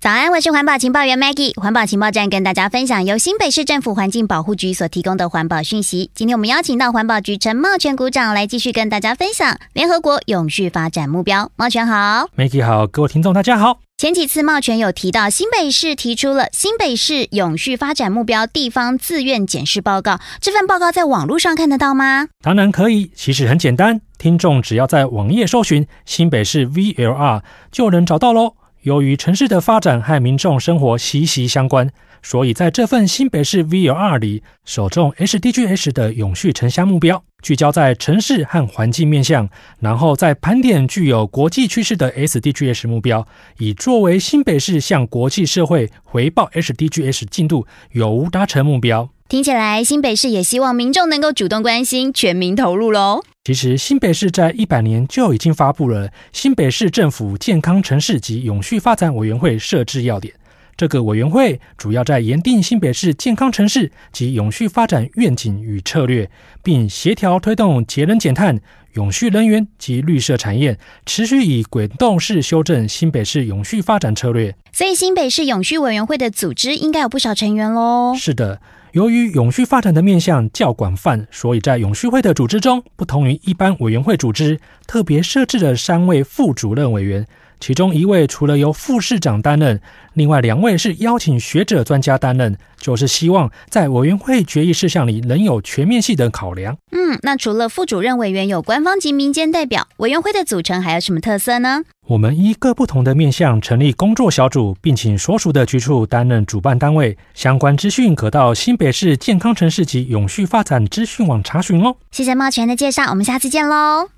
早安，我是环保情报员 Maggie。环保情报站跟大家分享由新北市政府环境保护局所提供的环保讯息。今天我们邀请到环保局陈茂全股长来继续跟大家分享联合国永续发展目标。茂全好。 Maggie 好，各位听众大家好。 前几次茂全有提到新北市提出了新北市永续发展目标地方自愿检视报告，这份报告在网络上看得到吗？ 当然可以，其实很简单，听众只要在网页搜寻新北市 VLR 就能找到咯。由于城市的发展和民众生活息息相关，所以在这份新北市 VLR 里，首重 SDGs 的永续城乡目标，聚焦在城市和环境面向，然后再盘点具有国际趋势的 SDGs 目标，以作为新北市向国际社会回报 SDGs 进度有无达成目标。 听起来新北市也希望民众能够主动关心，全民投入咯。 其实新北市在100年就已经发布了新北市政府健康城市及永续发展委员会设置要点。这个委员会主要在研定新北市健康城市及永续发展愿景与策略，并协调推动节能减碳、永续能源及绿色产业，持续以滚动式修正新北市永续发展策略。 所以新北市永续委员会的组织应该有不少成员咯。 是的，由于永续发展的面向较广泛，所以在永续会的组织中，不同于一般委员会组织，特别设置了3位副主任委员，其中1位除了由副市长担任，另外2位是邀请学者专家担任，就是希望在委员会决议事项里能有全面性的考量。 那除了副主任委员有官方及民间代表，委员会的组成还有什么特色呢？ 我们依各不同的面向成立工作小组，并请所属的局处担任主办单位。相关资讯可到新北市健康城市及永续发展资讯网查询哦。 谢谢茂全的介绍，我们下次见咯。